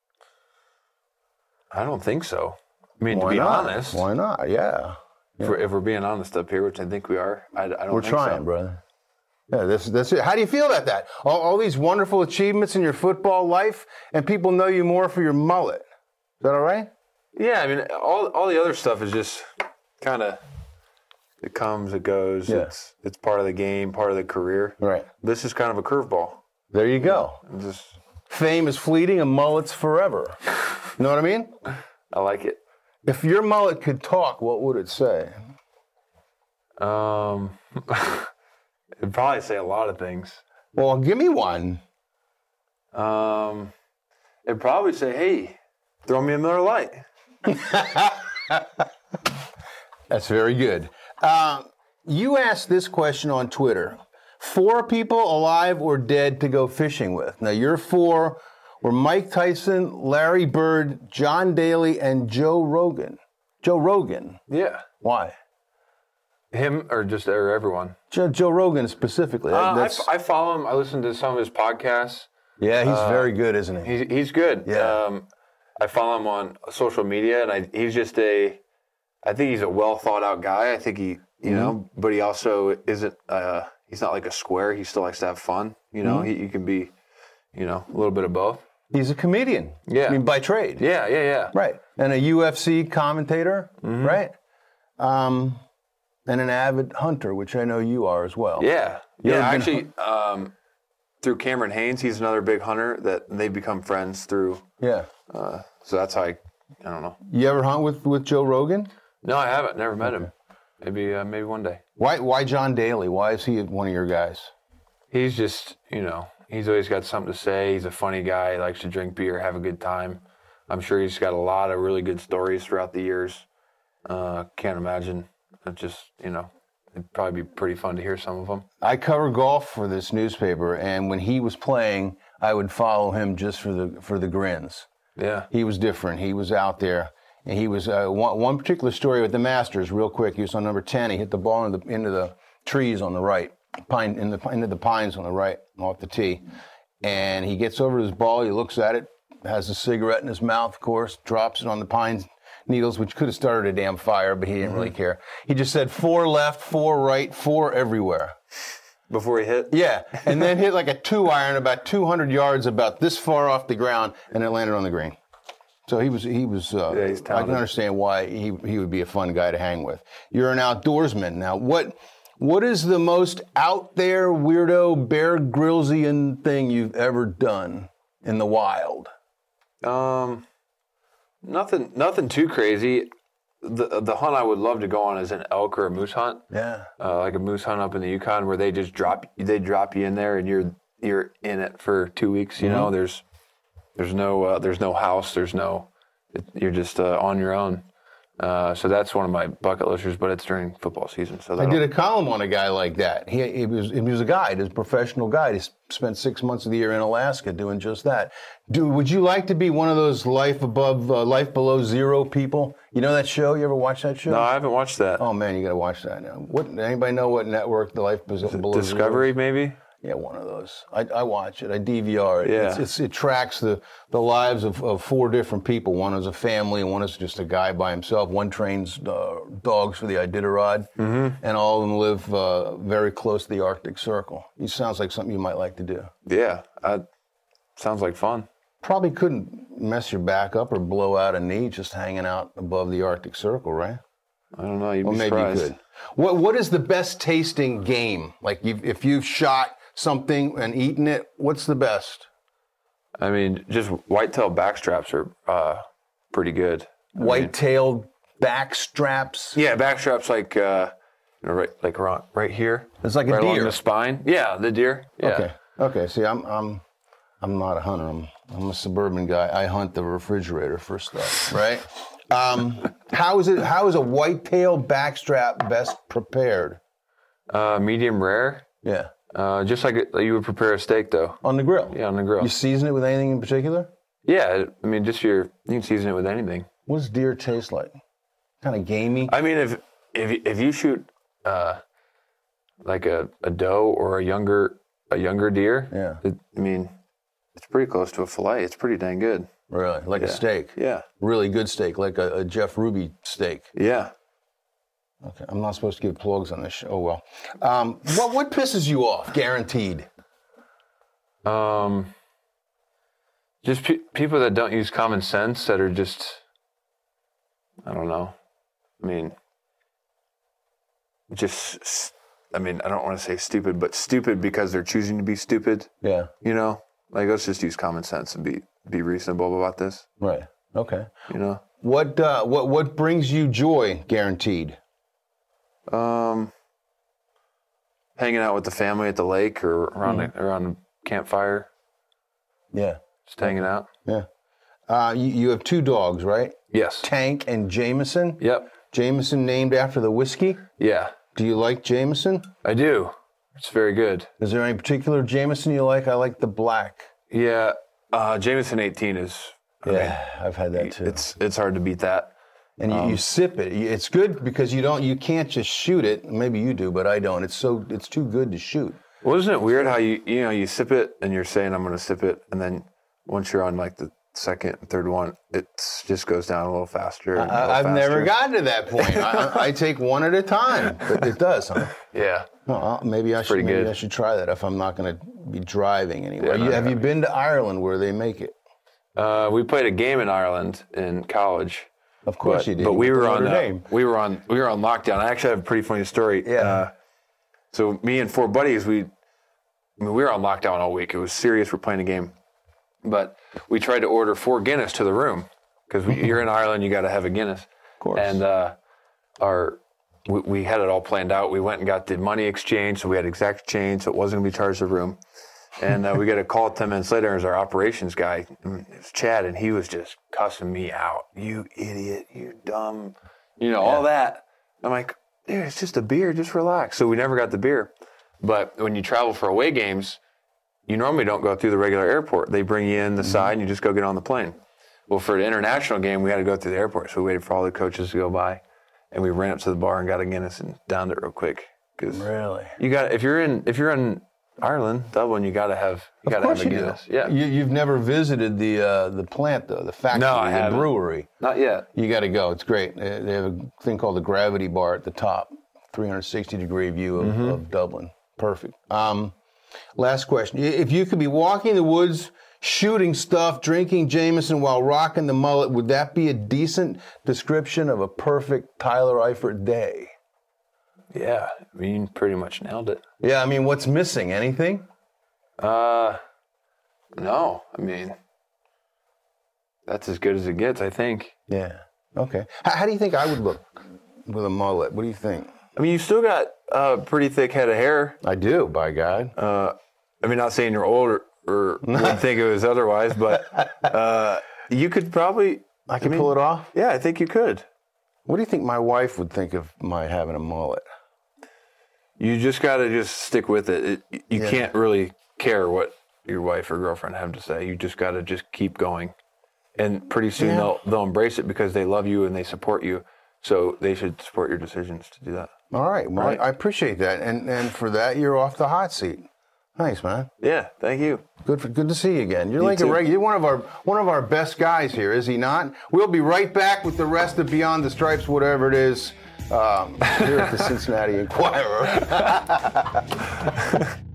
I don't think so. I mean, to be honest. Why not? Yeah. If we're being honest up here, which I think we are, I don't We're think trying, so. brother. Yeah, that's it. How do you feel about that? All these wonderful achievements in your football life, and people know you more for your mullet. Is that all right? Yeah, I mean, all the other stuff is just kind of, it comes, it goes. Yeah. It's part of the game, part of the career. Right. This is kind of a curveball. There you go. Just Fame is fleeting and mullets forever. You know what I mean? I like it. If your mullet could talk, what would it say? It'd probably say a lot of things. Well, give me one. It'd probably say, "Hey, throw me a Miller Lite." That's very good. You asked this question on Twitter. 4 people alive or dead to go fishing with. Now, your 4 were Mike Tyson, Larry Bird, John Daly, and Joe Rogan. Joe Rogan. Yeah. Why? Him or everyone? Joe Rogan specifically. I follow him. I listen to some of his podcasts. Yeah, he's very good, isn't he? He's good. Yeah. I follow him on social media, and he's just I think he's a well thought out guy. I think he, you know, but he also isn't. He's not like a square. He still likes to have fun. You know, he can be, you know, a little bit of both. He's a comedian. Yeah. I mean, by trade. Yeah. Right. And a UFC commentator, right? And an avid hunter, which I know you are as well. Yeah. Actually, through Cameron Haynes, he's another big hunter that they've become friends through. Yeah. So that's how I don't know. You ever hunt with Joe Rogan? No, I haven't. Never met him. Maybe one day. Why John Daly? Why is he one of your guys? He's just, you know, he's always got something to say. He's a funny guy. He likes to drink beer, have a good time. I'm sure he's got a lot of really good stories throughout the years. Can't imagine. It just, you know, it'd probably be pretty fun to hear some of them. I cover golf for this newspaper, and when he was playing, I would follow him just for the grins. Yeah. He was different. He was out there. And he was one particular story with the Masters, real quick. He was on number 10. He hit the ball into the trees on the right, into the pines on the right, off the tee. And he gets over his ball. He looks at it, has a cigarette in his mouth, of course, drops it on the pine needles, which could have started a damn fire, but he didn't really care. He just said 4 left, 4 right, 4 everywhere. Before he hit? Yeah, and then hit like a 2-iron about 200 yards, about this far off the ground, and it landed on the green. So he was. He's talented. I can understand why he would be a fun guy to hang with. You're an outdoorsman now. What is the most out there weirdo Bear Grylls-ian thing you've ever done in the wild? Nothing too crazy. The hunt I would love to go on is an elk or a moose hunt. Yeah. Like a moose hunt up in the Yukon where they just drop you in there and you're in it for 2 weeks. You know, there's no house. You're just on your own. So that's one of my bucket listers, but it's during football season. So I did a column on a guy like that. He was a guide, a professional guide. He spent 6 months of the year in Alaska doing just that. Would you like to be one of those life below zero people? You know that show? You ever watch that show? No, I haven't watched that. Oh man, you got to watch that now. Anybody know what network the Life Below Zero? Discovery, maybe. Yeah, one of those. I watch it. I DVR it. Yeah. It tracks the lives of 4 different people. One is a family, and one is just a guy by himself. One trains dogs for the Iditarod, and all of them live very close to the Arctic Circle. It sounds like something you might like to do. Yeah, sounds like fun. Probably couldn't mess your back up or blow out a knee just hanging out above the Arctic Circle, right? I don't know. You'd be surprised. Maybe you could. What is the best tasting game? Like if you've shot something and eaten it, what's the best? I mean, just whitetail backstraps are pretty good. White-tailed backstraps? Yeah, backstraps right here. It's like a right deer. along the spine. Yeah, the deer. Yeah. Okay. See, I'm not a hunter. I'm a suburban guy. I hunt the refrigerator for stuff, right? How is a white-tailed backstrap best prepared? Medium rare. Yeah. Just like you would prepare a steak, though. On the grill? Yeah, on the grill. You season it with anything in particular? Yeah, I mean, you can season it with anything. What does deer taste like? Kind of gamey? I mean, if you shoot like a doe or a younger deer, it's pretty close to a fillet. It's pretty dang good. Really? Like a steak? Yeah. Really good steak, like a Jeff Ruby steak? Yeah. Okay, I'm not supposed to give plugs on this show. Oh, well. What pisses you off, guaranteed? Just people that don't use common sense, that are just, I don't know. I mean, I don't want to say stupid, but stupid because they're choosing to be stupid. Yeah. You know? Like, let's just use common sense and be reasonable about this. Right. Okay. You know. What brings you joy, guaranteed? Hanging out with the family at the lake or around a campfire. Yeah. Just hanging out. Yeah. You have 2 dogs, right? Yes. Tank and Jameson? Yep. Jameson named after the whiskey? Yeah. Do you like Jameson? I do. It's very good. Is there any particular Jameson you like? I like the black. Yeah. Jameson 18 is... I've had that too. It's hard to beat that. And you sip it. It's good because you can't just shoot it. Maybe you do, but I don't. It's too good to shoot. Well, isn't it weird how you sip it and you're saying I'm going to sip it, and then once you're on like the second, third one, it just goes down a little faster. I've never gotten to that point. I take one at a time, but it does, huh? Yeah. Well, maybe I should try that if I'm not going to be driving anywhere. Yeah, have you been to Ireland where they make it? We played a game in Ireland in college. Of course you did. But we were on lockdown. I actually have a pretty funny story. Yeah. So me and 4 buddies, we were on lockdown all week. It was serious. We're playing a game, but we tried to order 4 Guinness to the room because you're in Ireland. You got to have a Guinness. Of course. And we had it all planned out. We went and got the money exchange, so we had exact change, so it wasn't going to be charged to the room. And we got a call 10 minutes later. It was our operations guy. It was Chad, and he was just cussing me out. You idiot. You dumb. All that. I'm like, dude, it's just a beer. Just relax. So we never got the beer. But when you travel for away games, you normally don't go through the regular airport. They bring you in the side, and you just go get on the plane. Well, for an international game, we had to go through the airport. So we waited for all the coaches to go by, and we ran up to the bar and got a Guinness and downed it real quick. Really? If you're in Ireland, Dublin, you got to have a Guinness. Yeah. You've never visited the plant though, the factory, the brewery. Not yet. You got to go. It's great. They have a thing called the Gravity Bar at the top, 360-degree view of Dublin. Perfect. Last question: if you could be walking the woods, shooting stuff, drinking Jameson while rocking the mullet, would that be a decent description of a perfect Tyler Eifert day? Yeah, you pretty much nailed it. Yeah, what's missing? Anything? No. That's as good as it gets, I think. Yeah. Okay. How do you think I would look with a mullet? What do you think? You still got a pretty thick head of hair. I do, by God. Not saying you're old or would think it was otherwise, but you could probably... I could pull it off? Yeah, I think you could. What do you think my wife would think of my having a mullet? You just got to stick with it. You can't really care what your wife or girlfriend have to say. You just got to keep going. And pretty soon they'll embrace it because they love you and they support you. So they should support your decisions to do that. All right. Well, I appreciate that. And for that, you're off the hot seat. Thanks, man. Yeah, thank you. Good to see you again. You're like a regular. You're one of our best guys here, is he not? We'll be right back with the rest of Beyond the Stripes, whatever it is, here at the Cincinnati Enquirer.